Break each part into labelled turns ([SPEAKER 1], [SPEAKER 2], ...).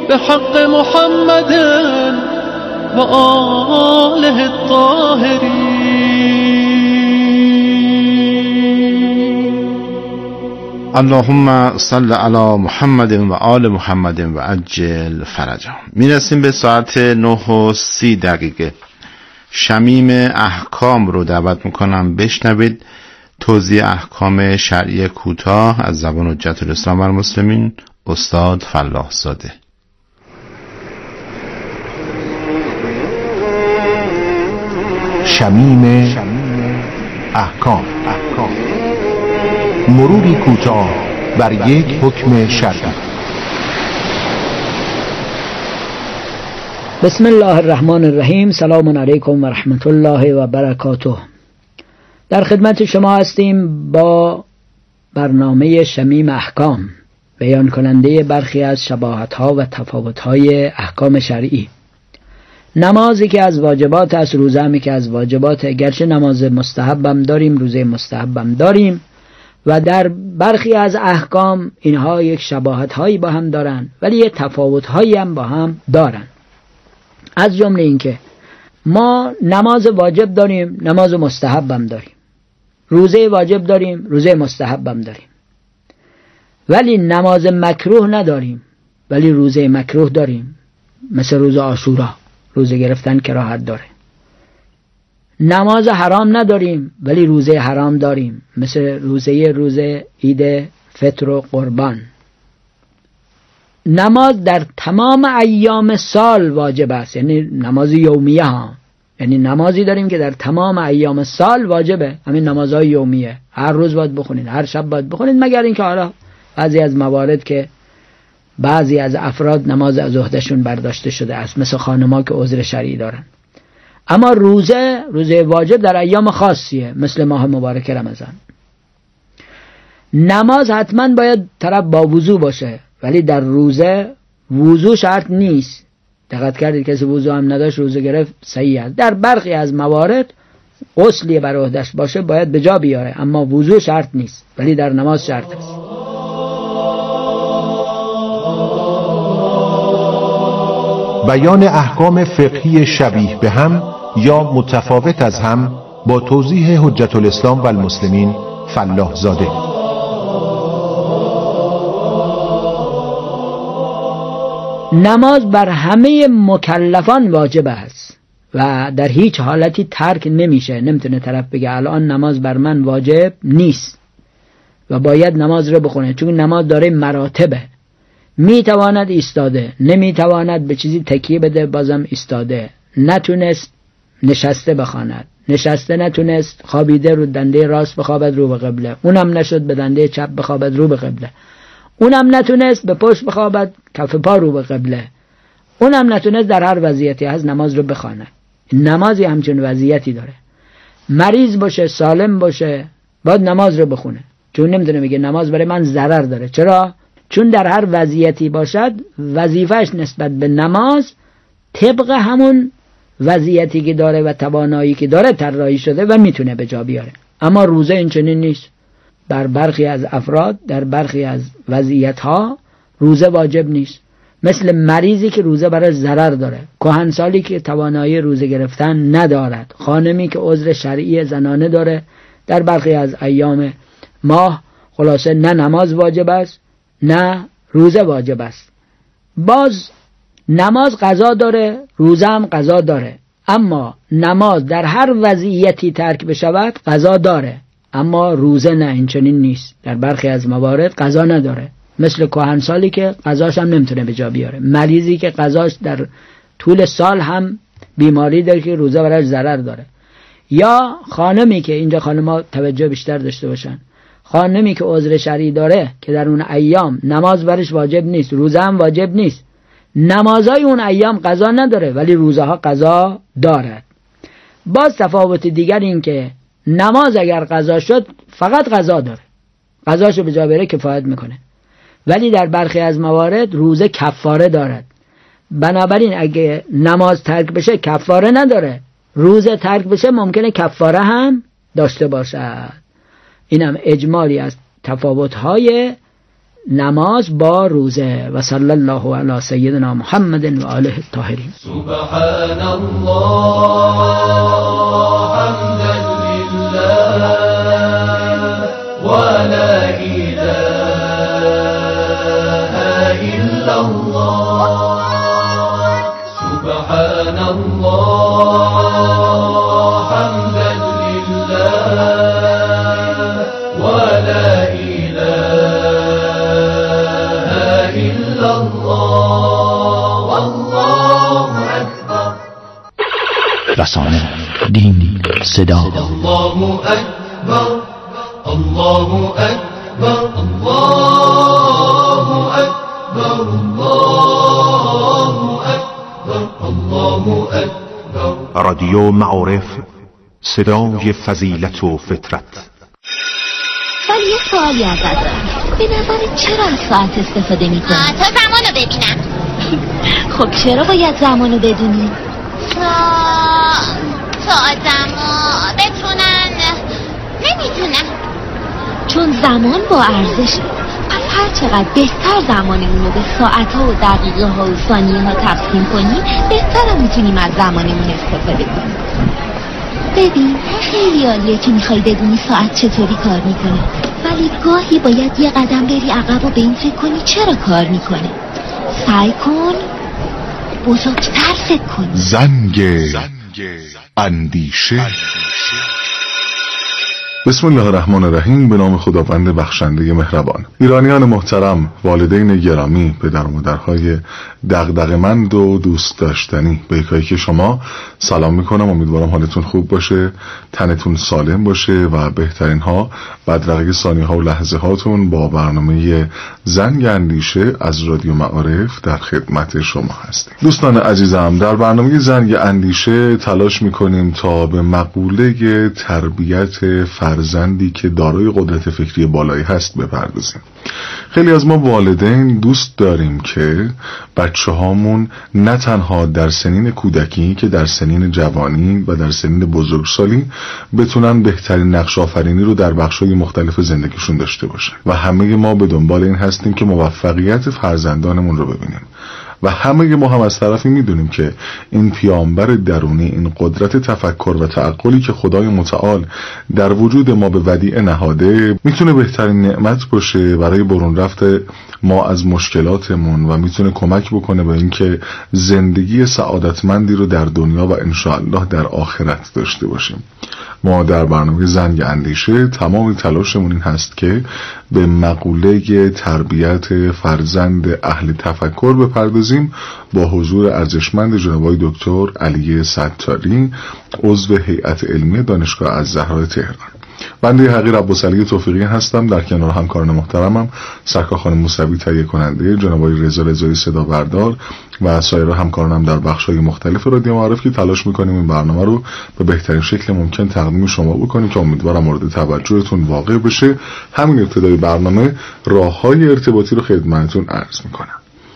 [SPEAKER 1] بحق محمد و آله الطاهرین.
[SPEAKER 2] اللهم صل علی محمد و آل محمد و عجل فرجهم. میرسیم به ساعت 9:30. شمیم احکام رو دعوت میکنم بشنوید توضیح احکام شرعی کوتاه از زبان حجت الاسلام و المسلمین استاد فلاح زاده.
[SPEAKER 3] شمیم احکام، مروری کوتاه بر یک حکم شرعی.
[SPEAKER 4] بسم الله الرحمن الرحیم. سلام علیکم و رحمت الله و برکاته. در خدمت شما هستیم با برنامه شمیم احکام، بیان کننده برخی از شباهت‌ها و تفاوت‌های احکام شرعی. نمازی که از واجبات است، روزه همی که از واجبات، گرچه نماز مستحبم داریم، روزه مستحبم داریم و در برخی از احکام اینها یک شباهت‌هایی با هم دارن ولی یک تفاوت‌هایی هم با هم دارن. از جمله این که ما نماز واجب داریم، نماز مستحبم داریم، روزه واجب داریم، روزه مستحبم داریم، ولی نماز مکروه نداریم ولی روزه مکروه داریم، مثل روز عاشورا، روزه گرفتن کراهت داره. نماز حرام نداریم ولی روزه حرام داریم، مثل روزه عید فطر و قربان. نماز در تمام ایام سال واجب است، یعنی نماز یومیه ها، یعنی نمازی داریم که در تمام ایام سال واجبه، همین نمازهای یومیه، هر روز باید بخونید، هر شب باید بخونید، مگر اینکه حالا بعضی از موارد که بعضی از افراد نماز از عهدهشون برداشته شده است، مثل خانم‌ها که عذر شرعی دارن. اما روزه واجب در ایام خاصیه، مثل ماه مبارک رمضان. نماز حتما باید طرف با وضو باشه، ولی در روزه وضو شرط نیست. دقت کردید کسی وضو هم نداشت روزه گرفت، صحیح است. در برخی از موارد غسلی بر عهده‌اش باشه باید به جا بیاره، اما وضو شرط نیست، ولی در نماز شرط است.
[SPEAKER 3] بیان احکام فقهی شبیه به هم یا متفاوت از هم با توضیح حجت الاسلام و المسلمین فلاح زاده.
[SPEAKER 4] نماز بر همه مکلفان واجب است و در هیچ حالتی ترک نمیشه. نمیتونه طرف بگه الان نماز بر من واجب نیست و باید نماز رو بخونه، چون نماز داره مراتبه. میتواند ایستاده، نمیتواند به چیزی تکیه بده، بازم ایستاده. نتونست نشسته بخواند، نشسته نتونست خوابیده رو دنده راست بخوابد رو به قبله، اونم نشد به دنده چپ بخوابد رو به قبله، اونم نتونست به پشت بخوابد کف پا رو به قبله، اونم نتونست در هر وضعیتی از نماز رو بخواند. نمازی همچون وضعیتی داره. مریض باشه، سالم باشه، باید نماز رو بخونه، چون نمیتونه میگه نماز برای من ضرر داره. چرا؟ چون در هر وضعیتی باشد وظیفه‌اش نسبت به نماز طبق همون وضعیتی که داره و توانایی که داره طراحی شده و میتونه به جا بیاره. اما روزه این چنین نیست. بر برخی از افراد در برخی از وضعیت‌ها روزه واجب نیست، مثل مریضی که روزه برای ضرر داره، کهنسالی که توانایی روزه گرفتن ندارد، خانمی که عذر شرعی زنانه داره. در برخی از ایام ماه خلاصه نه نماز واجب است نه روزه واجب است. باز نماز قضا داره، روزه هم قضا داره، اما نماز در هر وضعیتی ترک بشود قضا داره، اما روزه نه، این چنین نیست. در برخی از موارد قضا نداره، مثل کهنسالی که قضاش هم نمیتونه به جا بیاره، مریضی که قضاش در طول سال هم بیماری داره که روزه براش ضرر داره، یا خانمی که اینجا خانم‌ها توجه بیشتر داشته باشن، خانمی که عذر شرعی داره که در اون ایام نماز برش واجب نیست، روزه هم واجب نیست، نمازهای اون ایام قضا نداره ولی روزه ها قضا دارد. باز تفاوت دیگر این که نماز اگر قضا شد فقط قضا داره، قضاشو به جا بره کفایت میکنه، ولی در برخی از موارد روزه کفاره دارد. بنابراین اگه نماز ترک بشه کفاره نداره، روزه ترک بشه ممکنه کفاره هم داشته باشد. اینم اجمالی از تفاوت‌های نماز با روزه. و صلی الله علی سیدنا محمد و آله الطاهرین.
[SPEAKER 1] سبحان الله حمدا لله و لا اله الا الله. سبحان الله حمدا لله و لا اله الا الله. والله اکبر.
[SPEAKER 5] رسانه، دین، صدا.
[SPEAKER 1] الله اکبر. الله اکبر. الله اکبر. الله اکبر. الله اکبر.
[SPEAKER 3] رادیو معارف، صدای فضیلت و فطرت.
[SPEAKER 6] ولی یه سوالی ازت دارم. به نظرت چرا از ساعت استفاده میکنی؟ تا زمانو ببینم. خب چرا باید زمانو بدونی؟ تا آدما بتونن، نمیدونم، چون زمان با ارزشه. پس هر چقدر بهتر زمانمون رو به ساعت‌ها و دقیقه‌ها و ثانیه‌ها تقسیم کنی، بهتر میتونیم از زمانمون استفاده کنیم. ببین، خیلی عالیه که میخوای بدونی ساعت چطوری کار میکنه، ولی گاهی باید یه قدم بری عقب و به این فکر کنی چرا کار میکنه. سعی کن بزرگتر فکر کنی.
[SPEAKER 3] زنگ اندیشه. بسم الله الرحمن الرحیم. به نام خداوند بخشنده مهربان. ایرانیان محترم، والدین گرامی، پدر و مادرهای دغدغه‌مند و دوست داشتنی، به یکایی که شما سلام میکنم. امیدوارم حالتون خوب باشه، تنتون سالم باشه و بهترین ها بدرقه ثانیه ها و لحظه هاتون با برنامه زنگ اندیشه از رادیو معارف در خدمت شما هستیم. دوستان عزیزم، در برنامه زنگ اندیشه تلاش میکنیم تا به مقوله تربیت فرزندی که دارای قدرت فکری بالایی هست بپردازیم. خیلی از ما والدین دوست داریم که بچه هامون نه تنها در سنین کودکی که در سنین جوانی و در سنین بزرگسالی بتونن بهترین نقش آفرینی رو در بخش‌های مختلف زندگیشون داشته باشن و همه ما به دنبال این هستیم که موفقیت فرزندانمون رو ببینیم و همه ما هم از طرفی میدونیم که این پیامبر درونی، این قدرت تفکر و تعقلی که خدای متعال در وجود ما به ودیعه نهاده میتونه بهترین نعمت باشه برای برون رفت ما از مشکلاتمون و میتونه کمک بکنه به اینکه زندگی سعادتمندی رو در دنیا و انشاءالله در آخرت داشته باشیم. ما در برنامه زنگ اندیشه تمام تلاشمون این هست که به مقوله تربیت فرزند اهل تفکر بپردازیم با حضور ارزشمند جناب آقای دکتر علی ستاری، عضو هیئت علمی دانشگاه الزهرا تهران. بنده حقیر عباسعلی توفیقی هستم. در کنار همکاران محترمم سرکار خانم موسوی تهیه کننده، جناب آقای رضا رضایی صدا بردار و سایر همکارانم در بخش‌های مختلف رادیو معارف که تلاش می‌کنیم این برنامه رو به بهترین شکل ممکن تقدیم شما بکنیم که امیدوارم مورد توجهتون واقع بشه. همین ابتدای برنامه راه‌های ارتباطی رو خدمتتون عرض می‌کنم.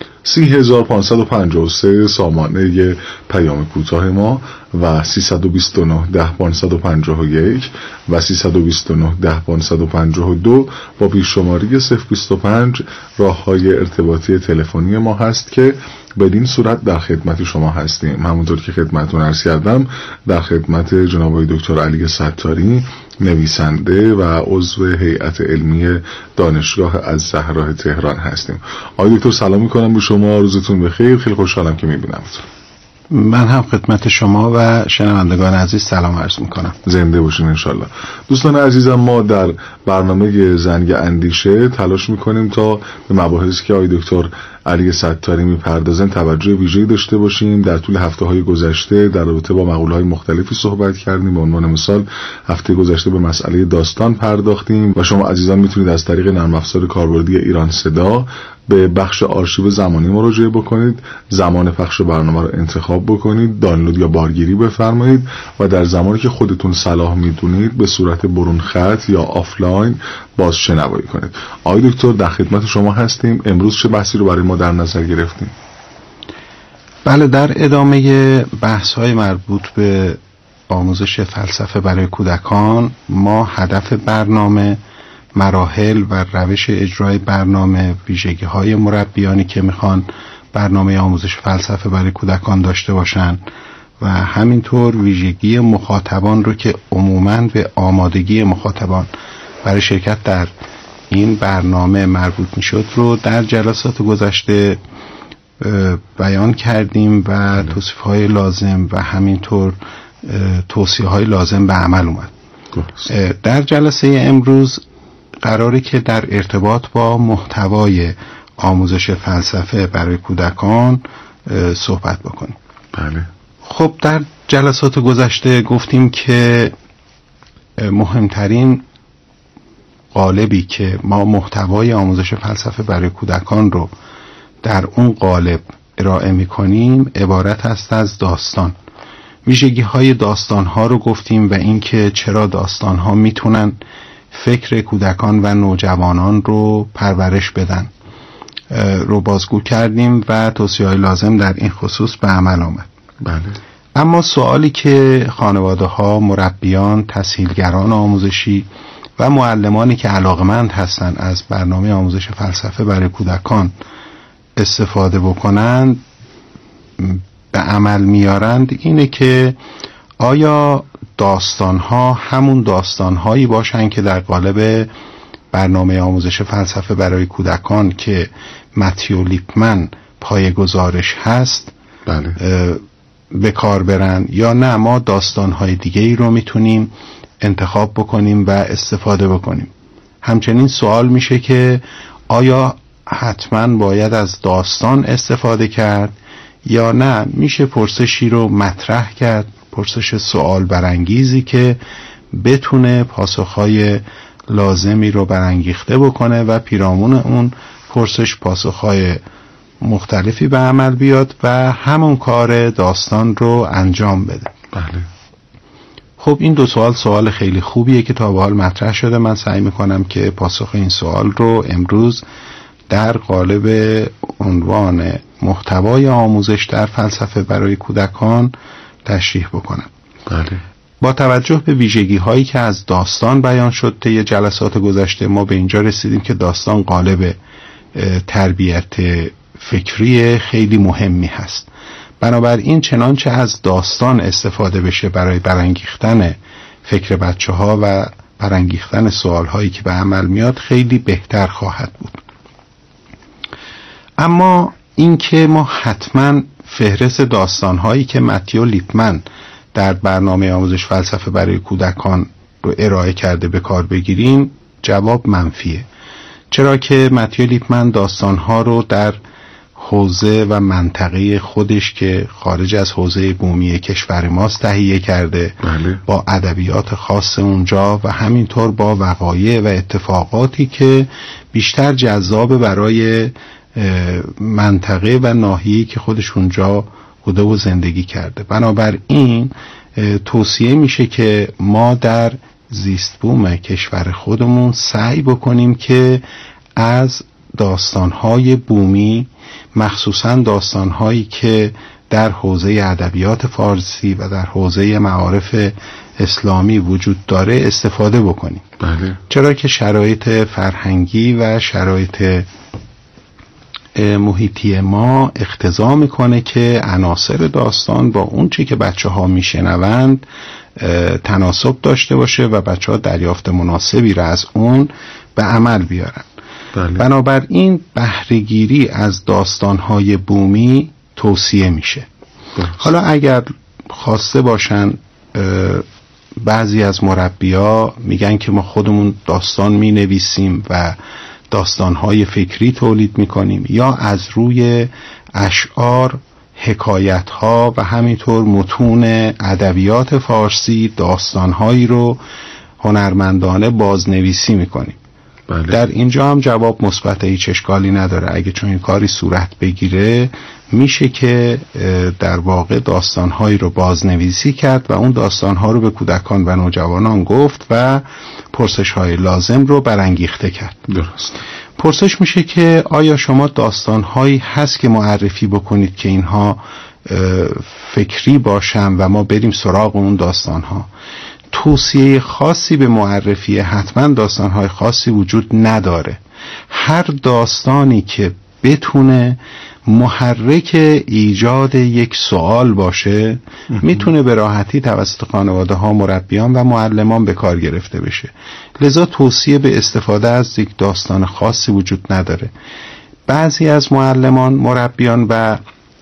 [SPEAKER 3] 30553 سامانه پیام کوتاه ما و 329 10551 و 329 10552 با پیش‌شماری 025 راه‌های ارتباطی تلفنی ما هست که بدین صورت در خدمت شما هستیم. همونطور که خدمتتون عرض کردم در خدمت جناب آقای دکتر علی ستاری، نویسنده و عضو هیئت علمی دانشگاه الزهرا تهران هستیم. آقای دکتر سلام میکنم به شما، روزتون بخیر. خیلی خوشحالم که میبینمتون.
[SPEAKER 2] من هم خدمت شما و شنوندگان عزیز سلام عرض میکنم.
[SPEAKER 3] زنده باشین انشالله. دوستان عزیزم، ما در برنامه زنگ اندیشه تلاش میکنیم تا به مباحثی که آقای دکتر علی ستاری میپردازن توجه ویژه‌ای داشته باشیم. در طول هفته‌های گذشته در رابطه با مقوله‌های مختلفی صحبت کردیم. به عنوان مثال هفته گذشته به مسئله داستان پرداختیم و شما عزیزان میتونید از طریق نرم افزار کاربردی ایران صدا به بخش آرشیو زمانی مراجعه بکنید، زمان پخش برنامه رو انتخاب بکنید، دانلود یا بارگیری بفرمایید و در زمانی که خودتون صلاح میدونید به صورت برون خط یا آفلاین بازشنوایی کنید. آقای دکتر در خدمت شما هستیم. امروز چه بحثی رو برای ما در نظر گرفتیم؟
[SPEAKER 2] بله، در ادامه بحث‌های مربوط به آموزش فلسفه برای کودکان ما هدف برنامه
[SPEAKER 7] مراحل و روش اجرای برنامه، ویژگی‌های مربیانی که میخوان برنامه آموزش فلسفه برای کودکان داشته باشن و همینطور ویژگی مخاطبان رو که عموماً به آمادگی مخاطبان برای شرکت در این برنامه مربوط میشد رو در جلسات گذشته بیان کردیم و توصیف‌های لازم و همینطور توصیه‌های لازم به عمل اومد. در جلسه امروز قراره که در ارتباط با محتوای آموزش فلسفه برای کودکان صحبت بکنیم.
[SPEAKER 3] بله.
[SPEAKER 7] خب در جلسات گذشته گفتیم که مهمترین قالبی که ما محتوای آموزش فلسفه برای کودکان رو در اون قالب ارائه می‌کنیم عبارت است از داستان. ویژگی‌های داستان‌ها رو گفتیم و اینکه چرا داستان‌ها میتونن فکر کودکان و نوجوانان رو پرورش بدن رو بازگو کردیم و توصیه‌های لازم در این خصوص به عمل آمد.
[SPEAKER 3] بله.
[SPEAKER 7] اما سوالی که خانواده‌ها، مربیان، تسهیلگران آموزشی و معلمانی که علاقمند هستند از برنامه آموزش فلسفه برای کودکان استفاده بکنند به عمل میارند اینه که آیا داستان‌ها همون داستان‌هایی باشن که در قالب برنامه آموزش فلسفه برای کودکان که متیو لیپمن پایه‌گذارش هست
[SPEAKER 3] بله.
[SPEAKER 7] به کار برن، یا نه ما داستان‌های دیگه‌ای رو میتونیم انتخاب بکنیم و استفاده بکنیم. همچنین سوال میشه که آیا حتما باید از داستان استفاده کرد یا نه میشه پرسشی رو مطرح کرد، پرسش سوال برانگیزی که بتونه پاسخهای لازمی رو برانگیخته بکنه و پیرامون اون پرسش پاسخهای مختلفی به عمل بیاد و همون کار داستان رو انجام بده.
[SPEAKER 3] بله.
[SPEAKER 7] خب این دو سوال خیلی خوبیه که تا به حال مطرح شده. من سعی میکنم که پاسخ این سوال رو امروز در قالب عنوان محتوای آموزش در فلسفه برای کودکان تشریح بکنم.
[SPEAKER 3] بله.
[SPEAKER 7] با توجه به ویژگی هایی که از داستان بیان شد طی جلسات گذشته ما به اینجا رسیدیم که داستان قالب تربیت فکری خیلی مهمی هست. بنابراین چنانچه از داستان استفاده بشه برای برانگیختن فکر بچه ها و برانگیختن سوال هایی که به عمل میاد خیلی بهتر خواهد بود. اما اینکه ما حتما فهرست داستان هایی که متیو لیپمن در برنامه آموزش فلسفه برای کودکان رو ارائه کرده به کار بگیریم جواب منفیه. چرا که متیو لیپمن داستان ها رو در حوزه و منطقه خودش که خارج از حوزه بومی کشور ماست تهیه کرده.
[SPEAKER 3] بله.
[SPEAKER 7] با ادبیات خاص اونجا و همینطور با وقایع و اتفاقاتی که بیشتر جذاب برای منطقه و ناحیه‌ای که خودش اونجا بوده و زندگی کرده. بنابراین توصیه میشه که ما در زیست بوم کشور خودمون سعی بکنیم که از داستان‌های بومی، مخصوصاً داستان‌هایی که در حوزه ادبیات فارسی و در حوزه معارف اسلامی وجود داره استفاده بکنیم.
[SPEAKER 3] بله.
[SPEAKER 7] چرا که شرایط فرهنگی و شرایط محیطی ما اقتضا میکنه که عناصر داستان با اون چی که بچه ها میشنوند تناسب داشته باشه و بچه ها دریافت مناسبی را از اون به عمل بیارن.
[SPEAKER 3] بله.
[SPEAKER 7] بنابراین بهره‌گیری از داستان‌های بومی توصیه میشه. حالا اگر خواسته باشن بعضی از مربی‌ها میگن که ما خودمون داستان مینویسیم و داستان‌های فکری تولید میکنیم یا از روی اشعار، حکایت‌ها و همینطور متون ادبیات فارسی داستان‌هایی رو هنرمندانه بازنویسی میکنیم.
[SPEAKER 3] بله.
[SPEAKER 7] در اینجا هم جواب مثبت، هیچ اشکالی نداره. اگه چون این کاری صورت بگیره میشه که در واقع داستانهایی رو بازنویسی کرد و اون داستانها رو به کودکان و نوجوانان گفت و پرسش‌های لازم رو برانگیخته کرد.
[SPEAKER 3] درست.
[SPEAKER 7] پرسش میشه که آیا شما داستانهایی هست که معرفی بکنید که اینها فکری باشن و ما بریم سراغ اون داستانها؟ توصیه خاصی به معرفی حتما داستانهای خاصی وجود نداره. هر داستانی که بتونه محرک ایجاد یک سوال باشه میتونه به راحتی توسط خانواده ها، مربیان و معلمان به کار گرفته بشه. لذا توصیه به استفاده از یک داستان خاصی وجود نداره. بعضی از معلمان، مربیان و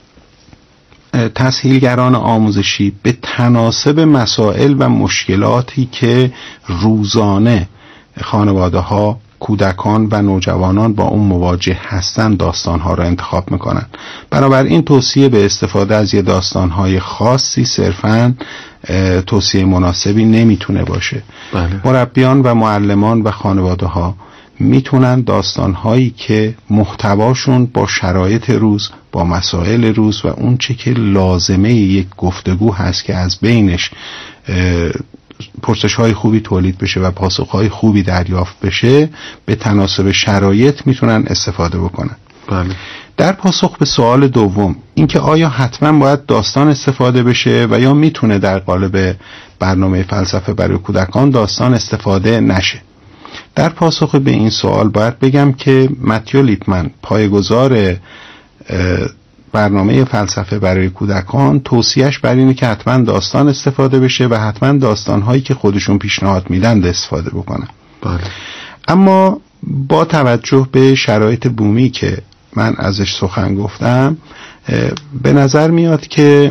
[SPEAKER 7] تسهیلگران آموزشی به تناسب مسائل و مشکلاتی که روزانه خانواده ها، کودکان و نوجوانان با اون مواجه هستن داستانها را انتخاب میکنن. بنابراین توصیه به استفاده از یه داستانهای خاصی صرفاً توصیه مناسبی نمیتونه باشه.
[SPEAKER 3] بله.
[SPEAKER 7] مربیان و معلمان و خانواده ها میتونن داستانهایی که محتواشون با شرایط روز، با مسائل روز و اون چه که لازمه یک گفتگو هست که از بینش پرسش‌های خوبی تولید بشه و پاسخ‌های خوبی دریافت بشه، به تناسب شرایط میتونن استفاده بکنن.
[SPEAKER 3] بله.
[SPEAKER 7] در پاسخ به سوال دوم، اینکه آیا حتما باید داستان استفاده بشه و یا میتونه در قالب برنامه فلسفه برای کودکان داستان استفاده نشه. در پاسخ به این سوال باید بگم که متیو لیپمن، پایه‌گذار برنامه فلسفه برای کودکان، توصیهش بر اینه که حتما داستان استفاده بشه و حتما داستان‌هایی که خودشون پیشنهاد میدن استفاده بکنن.
[SPEAKER 3] بله.
[SPEAKER 7] اما با توجه به شرایط بومی که من ازش سخن گفتم، به نظر میاد که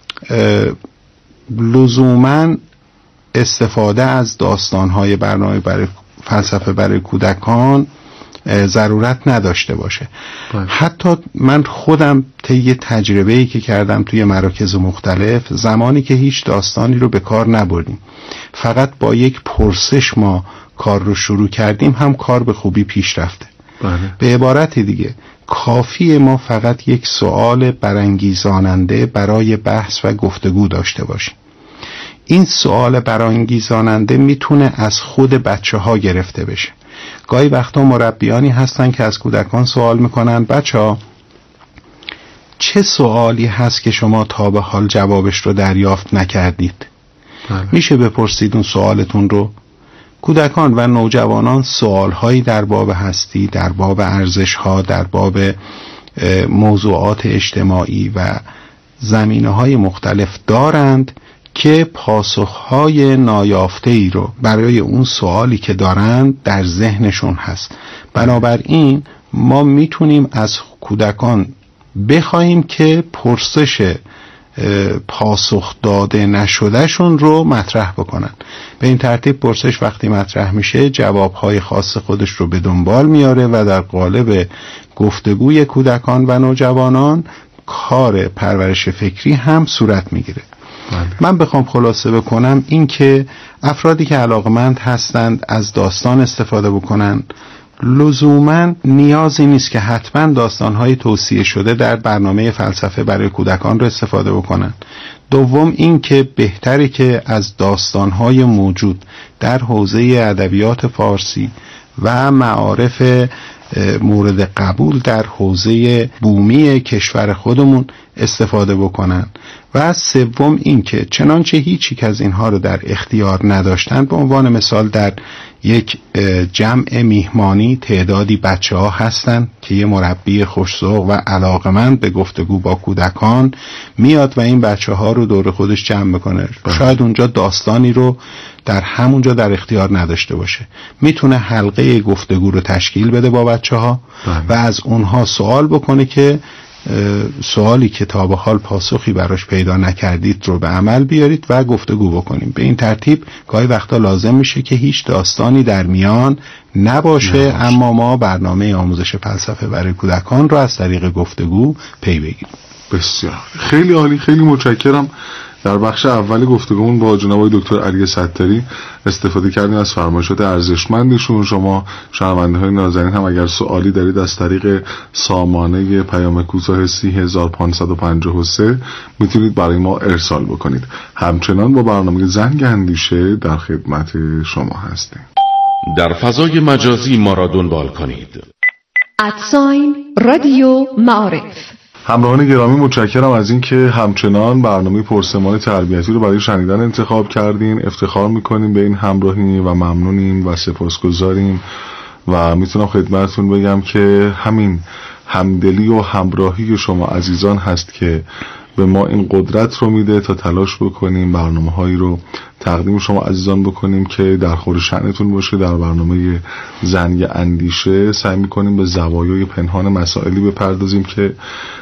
[SPEAKER 7] لزوماً استفاده از داستان‌های برنامه برای فلسفه برای کودکان ضرورت نداشته باشه. حتی من خودم طی تجربه‌ای که کردم توی مراکز مختلف، زمانی که هیچ داستانی رو به کار نبردیم، فقط با یک پرسش ما کار رو شروع کردیم، هم کار به خوبی پیش رفته. به عبارت دیگه، کافیه ما فقط یک سوال برانگیزاننده برای بحث و گفتگو داشته باشیم. این سوال برانگیزاننده میتونه از خود بچه ها گرفته بشه. گاهی وقتا مربیانی هستن که از کودکان سوال میکنن بچه‌ها چه سوالی هست که شما تا به حال جوابش رو دریافت نکردید؟ میشه بپرسید اون سوالتون رو؟ کودکان و نوجوانان سوالهایی در باب هستی، در باب ارزش‌ها، در باب موضوعات اجتماعی و زمینه‌های مختلف دارند که پاسخهای نایافته‌ای رو برای اون سوالی که دارند در ذهنشون هست. بنابراین ما میتونیم از کودکان بخوایم که پرسش پاسخ داده نشدهشون رو مطرح بکنن. به این ترتیب پرسش وقتی مطرح میشه جوابهای خاص خودش رو به دنبال میاره و در قالب گفتگوی کودکان و نوجوانان کار پرورش فکری هم صورت میگیره. من بخوام خلاصه بکنم، این که افرادی که علاقمند هستند از داستان استفاده بکنن، لزوما نیازی نیست که حتما داستان‌های توصیه شده در برنامه فلسفه برای کودکان رو استفاده بکنن. دوم این که بهتره که از داستان‌های موجود در حوزه ادبیات فارسی و معارف مورد قبول در حوزه بومی کشور خودمون استفاده بکنن. و سوم این که چنانچه هیچ یک از اینها رو در اختیار نداشتن، به عنوان مثال در یک جمع میهمانی تعدادی بچه ها هستن که یه مربی خوش‌ذوق و علاقمند به گفتگو با کودکان میاد و این بچه ها رو دور خودش جمع میکنه. شاید اونجا داستانی رو در همونجا در اختیار نداشته باشه، میتونه حلقه گفتگو رو تشکیل بده با بچه ها و از اونها سوال بکنه که سوالی که تا به حال پاسخی براش پیدا نکردید رو به عمل بیارید و گفتگو بکنیم. به این ترتیب گاهی وقتا لازم میشه که هیچ داستانی در میان نباشه. اما ما برنامه آموزش فلسفه برای کودکان رو از طریق گفتگو پی بگیریم.
[SPEAKER 3] بسیار خیلی عالی، خیلی متشکرم. در بخش اول گفتگومون با جناب دکتر علی ستاری استفاده کردیم از فرمایشات ارزشمندشون. شما شنونده‌های نازنین هم اگر سوالی دارید از طریق سامانه پیام کوتاه 30553 میتونید برای ما ارسال بکنید. همچنان با برنامه زنگ اندیشه در خدمت شما هستیم.
[SPEAKER 8] در فضای مجازی ما را دنبال کنید.
[SPEAKER 9] @ رادیو معارف.
[SPEAKER 3] همراهان گرامی متشکرم از این که همچنان برنامه پرسمان تربیتی رو برای شنیدن انتخاب کردین. افتخار میکنیم به این همراهی و ممنونیم و سپاسگزاریم و میتونم خدمتتون بگم که همین همدلی و همراهی شما عزیزان هست که به ما این قدرت رو میده تا تلاش بکنیم برنامه هایی رو تقدیم شما عزیزان بکنیم که در خور شأنتون باشه. در برنامه زنگ اندیشه سعی میکنیم به زوایای پنهان مسائلی بپردازیم که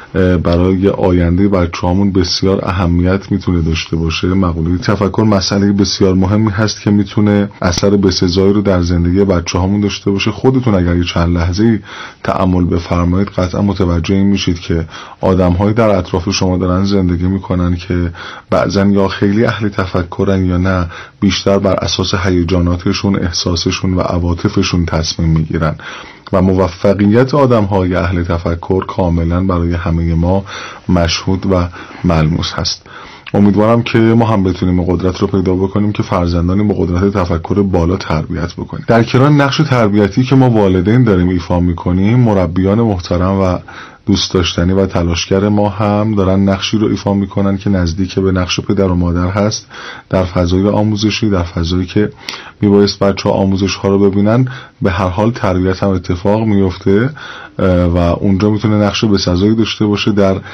[SPEAKER 3] برای آینده بچه‌هامون بسیار اهمیت میتونه داشته باشه. مقوله تفکر مسئله بسیار مهمی هست که میتونه اثر بسزایی رو در زندگی بچه‌هامون داشته باشه. خودتون اگر یه چند لحظه‌ای تأمل بفرمایید قطعا متوجه این میشید که آدم‌هایی در اطراف شما دارن زندگی میکنن که بعضا یا خیلی اهل تفکرن یا نه بیشتر بر اساس هیجاناتشون، احساسشون و عواطفشون تصمیم میگیرن و موفقیت آدم‌های اهل تفکر کاملا برای همه ما مشهود و ملموس هست. امیدوارم که ما هم بتونیم قدرت رو پیدا بکنیم که فرزندانی با قدرت تفکر بالا تربیت بکنیم. در کنار نقش تربیتی که ما والدین داریم ایفا میکنیم، مربیان محترم و دوست داشتنی و تلاشگر ما هم دارن نقشی رو ایفا میکنن که نزدیک به نقش پدر و مادر هست در فضای آموزشی، در فضایی که میبایست بچه‌ها آموزش ها رو ببینن. به هر حال تربیت هم اتفاق میفته و اونجا میتونه نقش بسزایی داشته باشه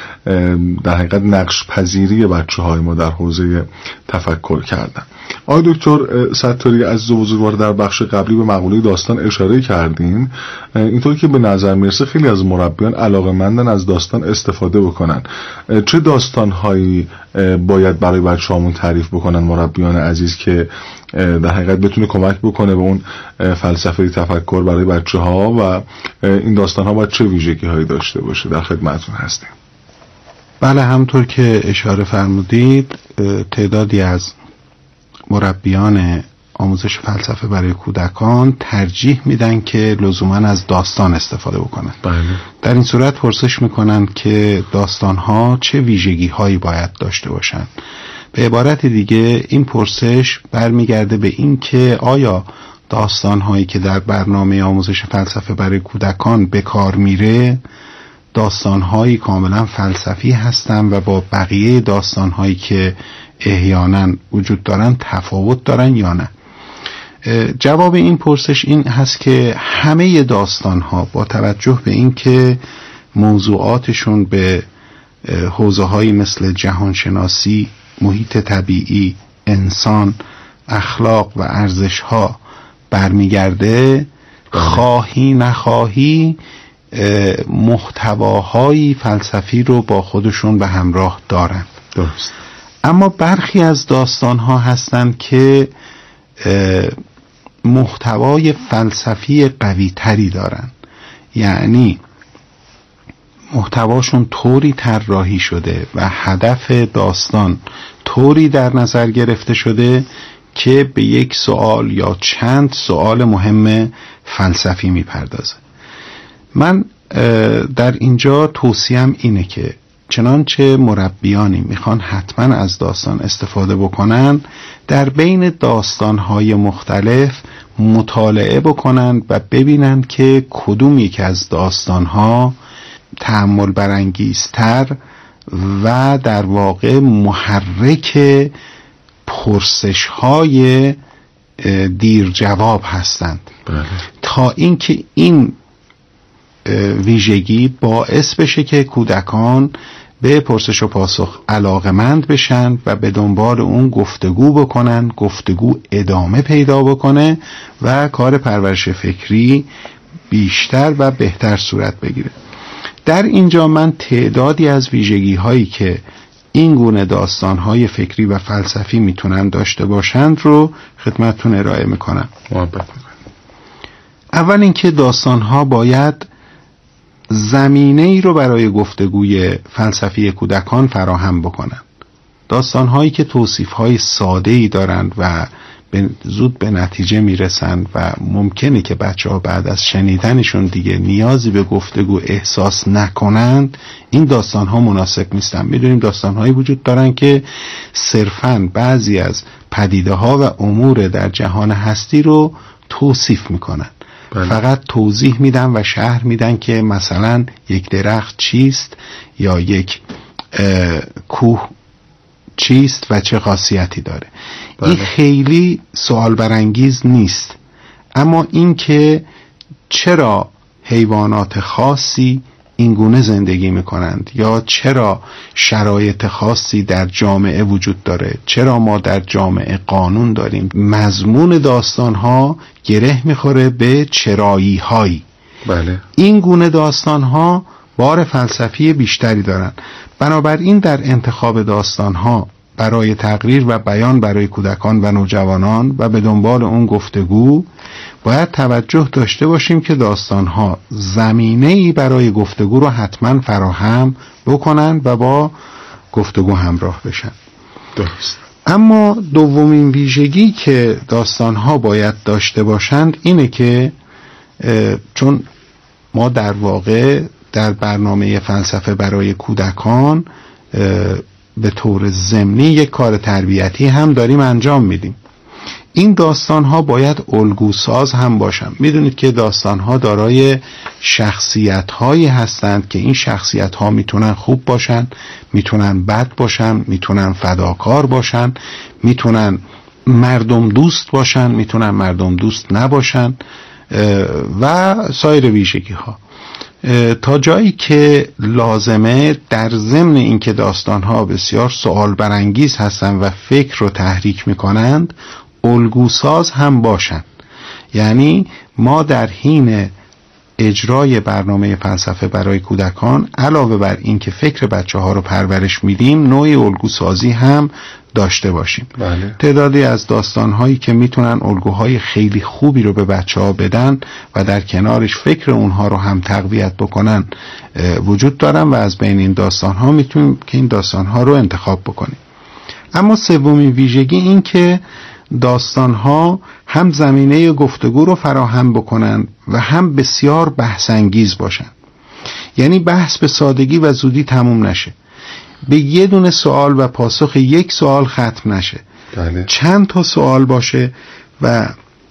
[SPEAKER 3] در حقیقت نقش پذیری بچه‌های ما در حوزه تفکر کردن. آقای دکتر ستاری عزیز و بزرگوار در بخش قبلی به مقوله داستان اشاره کردین، اینطوری که به نظر میرسه خیلی از مربیان علاقه‌مندن از داستان استفاده بکنن. چه داستان‌هایی باید برای بچه‌هامون تعریف بکنن مربیان عزیز که در حقیقت بتونه کمک بکنه به اون فلسفه تفکر برای بچه‌ها و این داستان‌ها باید چه ویژگی‌هایی داشته باشه؟ در خدمتتون هستیم.
[SPEAKER 7] بله، همطور که اشاره فرمودید تعدادی از مربیان آموزش فلسفه برای کودکان ترجیح میدن که لزوما از داستان استفاده بکنن.
[SPEAKER 3] بله.
[SPEAKER 7] در این صورت پرسش میکنن که داستانها چه ویژگی هایی باید داشته باشن. به عبارت دیگه این پرسش برمیگرده به این که آیا داستانهایی که در برنامه آموزش فلسفه برای کودکان به کار میره داستانهایی کاملا فلسفی هستن و با بقیه داستانهایی که احیانا وجود دارن تفاوت دارن یا نه. جواب این پرسش این هست که همه داستانها با توجه به این که موضوعاتشون به حوزه‌هایی مثل جهانشناسی، محیط طبیعی، انسان، اخلاق و ارزش‌ها برمیگرده، خواهی نخواهی محتواهای فلسفی رو با خودشون به همراه دارن.
[SPEAKER 3] درست.
[SPEAKER 7] اما برخی از داستان‌ها هستند که محتوای فلسفی قوی تری دارن، یعنی محتواشون طوری طراحی شده و هدف داستان طوری در نظر گرفته شده که به یک سوال یا چند سوال مهم فلسفی میپردازه. من در اینجا توصیهم اینه که چنانچه مربیانی میخوان حتما از داستان استفاده بکنن، در بین داستانهای مختلف مطالعه بکنن و ببینن که کدوم یک از داستانها تأمل برانگیزتر و در واقع محرک پرسش‌های دیر جواب هستند.
[SPEAKER 3] بله.
[SPEAKER 7] تا اینکه این ویژگی باعث بشه که کودکان به پرسش و پاسخ علاقمند بشن و به دنبال اون گفتگو بکنن، گفتگو ادامه پیدا بکنه و کار پرورش فکری بیشتر و بهتر صورت بگیره. در اینجا من تعدادی از ویژگی هایی که این گونه داستان های فکری و فلسفی میتونن داشته باشند رو خدمتتون ارائه میکنم. اول اینکه داستان ها باید زمینه ای رو برای گفتگوی فلسفی کودکان فراهم بکنن. داستان هایی که توصیف های ساده ای دارند و زود به نتیجه میرسن و ممکنه که بچه ها بعد از شنیدنشون دیگه نیازی به گفتگو احساس نکنند، این داستان ها مناسب نیستن. میدونیم داستان هایی وجود دارن که صرفاً بعضی از پدیده ها و امور در جهان هستی رو توصیف میکنن فقط توضیح میدن و شرح میدن که مثلا یک درخت چیست یا یک کوه چیست و چه خاصیتی داره. این خیلی سوال برانگیز نیست، اما این که چرا حیوانات خاصی این گونه زندگی میکنند یا چرا شرایط خاصی در جامعه وجود داره، چرا ما در جامعه قانون داریم، مضمون داستانها گره میخوره به چرایی هایی.
[SPEAKER 3] بله.
[SPEAKER 7] این گونه داستانها بار فلسفی بیشتری دارن. بنابراین در انتخاب داستانها برای تقریر و بیان برای کودکان و نوجوانان و به دنبال اون گفتگو باید توجه داشته باشیم که داستانها زمینه‌ای برای گفتگو رو حتما فراهم بکنن و با گفتگو همراه بشن.
[SPEAKER 3] درست.
[SPEAKER 7] اما دومین ویژگی که داستانها باید داشته باشند اینه که چون ما در واقع در برنامه فلسفه برای کودکان به طور ضمنی یک کار تربیتی هم داریم انجام میدیم. این داستان‌ها باید الگوساز هم باشن. میدونید که داستان‌ها دارای شخصیت‌هایی هستند که این شخصیت‌ها میتونن خوب باشن، میتونن بد باشن، میتونن فداکار باشن، میتونن مردم دوست باشن، میتونن مردم دوست نباشن و سایر ویژگی‌ها. تا جایی که لازمه در ضمن اینکه داستان‌ها بسیار سوال برانگیز هستند و فکر رو تحریک می‌کنند، الگوساز هم باشن. یعنی ما در حین اجرای برنامه فلسفه برای کودکان علاوه بر این که فکر بچه‌ها رو پرورش میدیم، نوعی الگوسازی هم داشته باشیم.
[SPEAKER 3] بله.
[SPEAKER 7] تعدادی از داستان‌هایی که میتونن الگوهای خیلی خوبی رو به بچه‌ها بدن و در کنارش فکر اونها رو هم تقویت بکنن وجود دارن و از بین این داستان‌ها میتونیم که این داستان‌ها رو انتخاب بکنیم. اما سومین ویژگی این که داستان‌ها هم زمینه گفتگو رو فراهم بکنن و هم بسیار بحث‌انگیز باشن. یعنی بحث به سادگی و زودی تموم نشه، به یه دونه سوال و پاسخ یک سوال ختم نشه.
[SPEAKER 3] بله.
[SPEAKER 7] چند تا سوال باشه و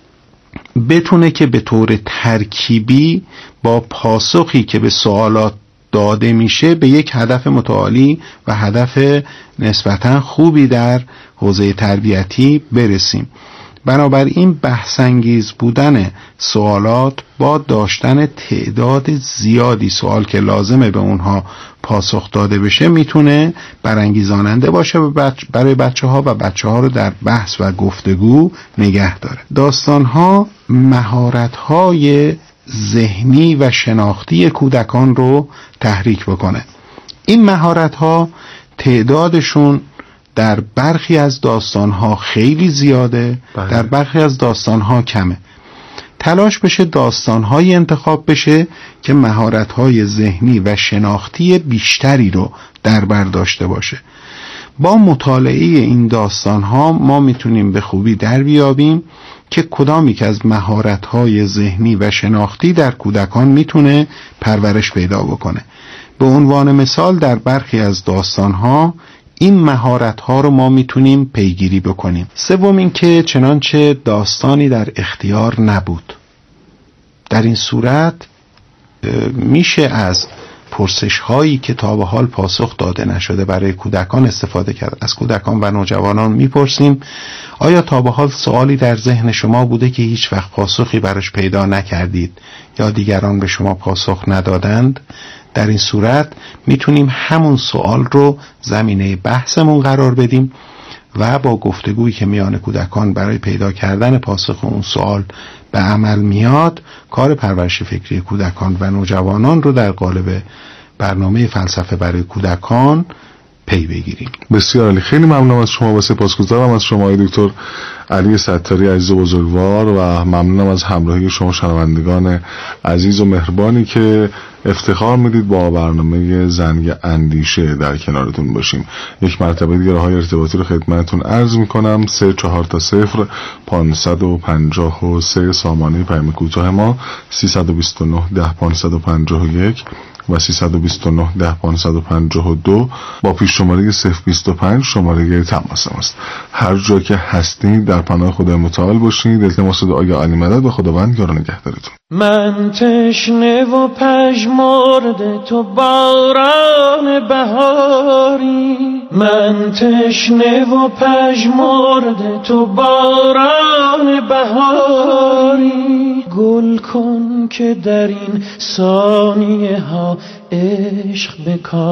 [SPEAKER 7] بتونه که به طور ترکیبی با پاسخی که به سوالات داده میشه به یک هدف متعالی و هدف نسبتا خوبی در حوزه تربیتی برسیم. بنابراین بحث‌انگیز بودن سوالات با داشتن تعداد زیادی سوال که لازمه به اونها پاسخ داده بشه میتونه برانگیزاننده باشه برای بچه‌ها و بچه‌ها رو در بحث و گفتگو نگه داره. داستان‌ها مهارت‌های ذهنی و شناختی کودکان رو تحریک بکنه. این مهارت‌ها تعدادشون در برخی از داستان‌ها خیلی زیاده،
[SPEAKER 3] بله.
[SPEAKER 7] در برخی از داستان‌ها کمه. تلاش بشه داستان‌های انتخاب بشه که مهارت‌های ذهنی و شناختی بیشتری رو در بر داشته باشه. با مطالعه این داستان‌ها ما میتونیم به خوبی در بیابیم که کدامی که از مهارت‌های ذهنی و شناختی در کودکان میتونه پرورش پیدا بکنه. به عنوان مثال در برخی از داستان‌ها این مهارت‌ها رو ما میتونیم پیگیری بکنیم. سوم این که چنانچه داستانی در اختیار نبود. در این صورت میشه از پرسش هایی که تا به حال پاسخ داده نشده برای کودکان استفاده کرد. از کودکان و نوجوانان میپرسیم آیا تا به حال سوالی در ذهن شما بوده که هیچ وقت پاسخی براش پیدا نکردید یا دیگران به شما پاسخ ندادند؟ در این صورت میتونیم همون سوال رو زمینه بحثمون قرار بدیم و با گفتگویی که میان کودکان برای پیدا کردن پاسخ اون سوال به عمل میاد، کار پرورش فکری کودکان و نوجوانان رو در قالب برنامه فلسفه برای کودکان پی بگیریم.
[SPEAKER 3] بسیار عالی. خیلی ممنونم از شما و سپاسگزارم از شما دکتر علی ستاری عزیز و بزرگوار و ممنونم از همراهی شما شنوندگان عزیز و مهربانی که افتخار میدید با برنامه زنگ اندیشه در کنارتون باشیم. یک مرتبه دیگه راههای ارتباطی رو خدمتتون عرض میکنم: 34 سامانه پیام کوتاه ما 329 10 551 و 329 10 552 با پیش شماره 025 شماره تماس ماست. هر جا که هستید در پناه خدای متعال باشید. التماس دعای علی مدد و خداوند یار و نگهدارتون.
[SPEAKER 8] من تشنه و پژمرده تو باران بهاری، من تشنه و پژمرده تو باران بهاری، گل کن که در این ثانیه ها عشق بکار.